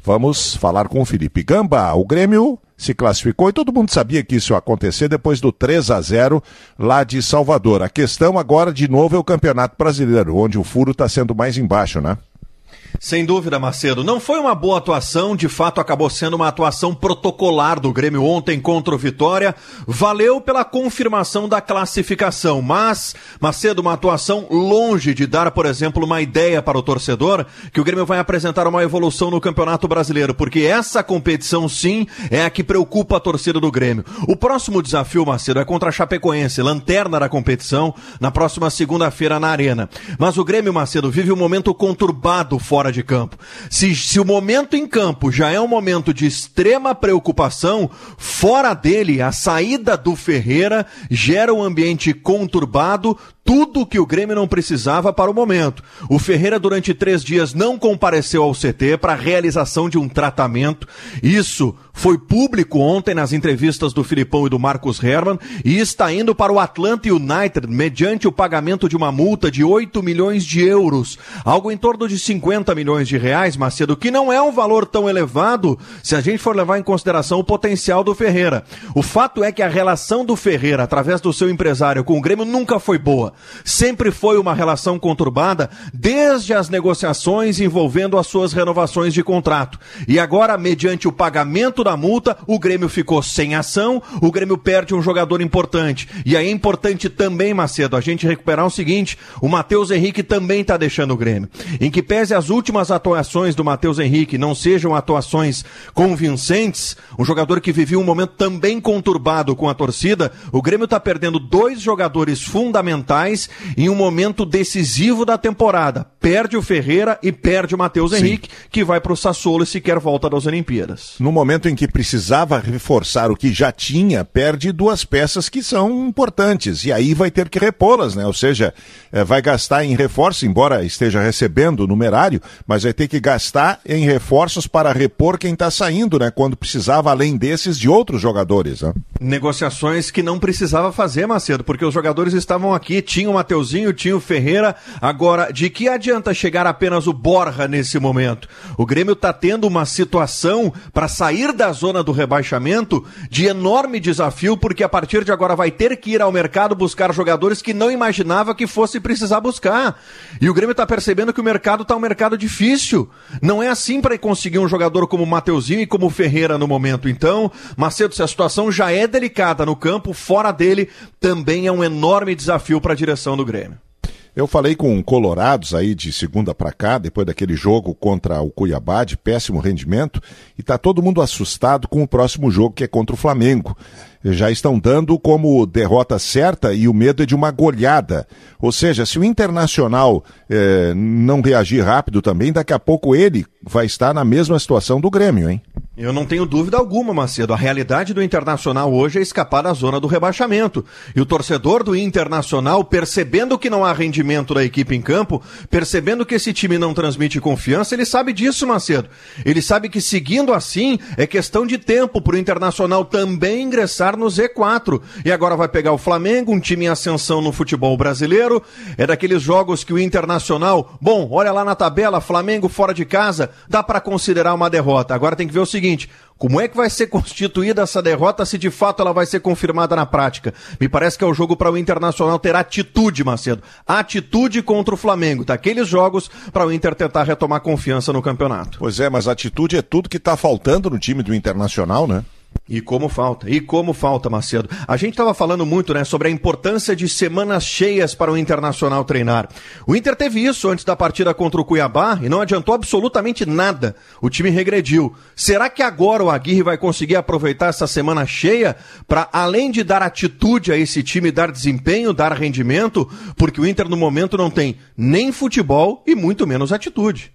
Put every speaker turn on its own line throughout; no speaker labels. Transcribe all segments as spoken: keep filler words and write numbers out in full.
Vamos falar com o Felipe Gamba. O Grêmio se classificou e todo mundo sabia que isso ia acontecer depois do três a zero lá de Salvador. A questão agora, de novo, é o Campeonato Brasileiro, onde o furo está sendo mais embaixo, né?
Sem dúvida, Macedo. Não foi uma boa atuação, de fato acabou sendo uma atuação protocolar do Grêmio ontem contra o Vitória. Valeu pela confirmação da classificação, mas, Macedo, uma atuação longe de dar, por exemplo, uma ideia para o torcedor que o Grêmio vai apresentar uma evolução no Campeonato Brasileiro, porque essa competição, sim, é a que preocupa a torcida do Grêmio. O próximo desafio, Macedo, é contra a Chapecoense, lanterna da competição, na próxima segunda-feira na Arena. Mas o Grêmio, Macedo, vive um momento conturbado fora de campo. Se, se o momento em campo já é um momento de extrema preocupação, fora dele, a saída do Ferreira gera um ambiente conturbado, tudo que o Grêmio não precisava para o momento. O Ferreira, durante três dias, não compareceu ao C T para a realização de um tratamento. Isso foi público ontem nas entrevistas do Filipão e do Marcos Hermann e está indo para o Atlanta United mediante o pagamento de uma multa de oito milhões de euros, algo em torno de cinquenta milhões de reais, Macedo, que não é um valor tão elevado se a gente for levar em consideração o potencial do Ferreira. O fato é que a relação do Ferreira, através do seu empresário com o Grêmio, nunca foi boa. Sempre foi uma relação conturbada desde as negociações envolvendo as suas renovações de contrato. E agora, mediante o pagamento da multa, o Grêmio ficou sem ação, o Grêmio perde um jogador importante. E aí é importante também, Macedo, a gente recuperar o seguinte: o Matheus Henrique também está deixando o Grêmio. Em que pese as últimas atuações do Matheus Henrique não sejam atuações convincentes, um jogador que vivia um momento também conturbado com a torcida, o Grêmio está perdendo dois jogadores fundamentais em um momento decisivo da temporada. Perde o Ferreira e perde o Matheus Henrique, que vai para o Sassuolo e sequer volta das Olimpíadas.
No momento em que precisava reforçar o que já tinha, perde duas peças que são importantes, e aí vai ter que repô-las, né? Ou seja, é, vai gastar em reforço, embora esteja recebendo o numerário, mas vai ter que gastar em reforços para repor quem está saindo, né? Quando precisava, além desses, de outros jogadores, né?
Negociações que não precisava fazer, Macedo, porque os jogadores estavam aqui, tinha o Mateuzinho, tinha o Ferreira. Agora, de que adianta chegar apenas o Borja nesse momento? O Grêmio está tendo uma situação para sair da zona do rebaixamento de enorme desafio, porque a partir de agora vai ter que ir ao mercado buscar jogadores que não imaginava que fosse precisar buscar. E o Grêmio está percebendo que o mercado está um mercado difícil. Não é assim para conseguir um jogador como o Mateuzinho e como o Ferreira no momento. Então, Macedo, se a situação já é delicada no campo, fora dele também é um enorme desafio para a direção do Grêmio.
Eu falei com colorados aí de segunda para cá, depois daquele jogo contra o Cuiabá, de péssimo rendimento, e tá todo mundo assustado com o próximo jogo, que é contra o Flamengo. Já estão dando como derrota certa e o medo é de uma goleada. Ou seja, se o Internacional eh, não reagir rápido também, daqui a pouco ele vai estar na mesma situação do Grêmio, hein?
Eu não tenho dúvida alguma, Macedo. A realidade do Internacional hoje é escapar da zona do rebaixamento. E o torcedor do Internacional, percebendo que não há rendimento da equipe em campo, percebendo que esse time não transmite confiança, ele sabe disso, Macedo. Ele sabe que seguindo assim é questão de tempo para o Internacional também ingressar no Z quatro. E agora vai pegar o Flamengo, um time em ascensão no futebol brasileiro. É daqueles jogos que o Internacional, bom, olha lá na tabela, Flamengo fora de casa, dá para considerar uma derrota. Agora tem que ver o seguinte: como é que vai ser constituída essa derrota, se de fato ela vai ser confirmada na prática? Me parece que é o jogo para o Internacional ter atitude, Macedo. Atitude contra o Flamengo. Daqueles jogos para o Inter tentar retomar confiança no campeonato.
Pois é, mas atitude é tudo que está faltando no time do Internacional, né?
E como falta, e como falta, Macedo. A gente estava falando muito, né, sobre a importância de semanas cheias para o Internacional treinar. O Inter teve isso antes da partida contra o Cuiabá e não adiantou absolutamente nada. O time regrediu. Será que agora o Aguirre vai conseguir aproveitar essa semana cheia para, além de dar atitude a esse time, dar desempenho, dar rendimento? Porque o Inter no momento não tem nem futebol e muito menos atitude.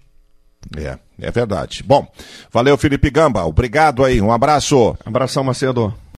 É, é verdade. Bom, valeu, Felipe Gamba. Obrigado aí, um abraço.
Abração, Macedo.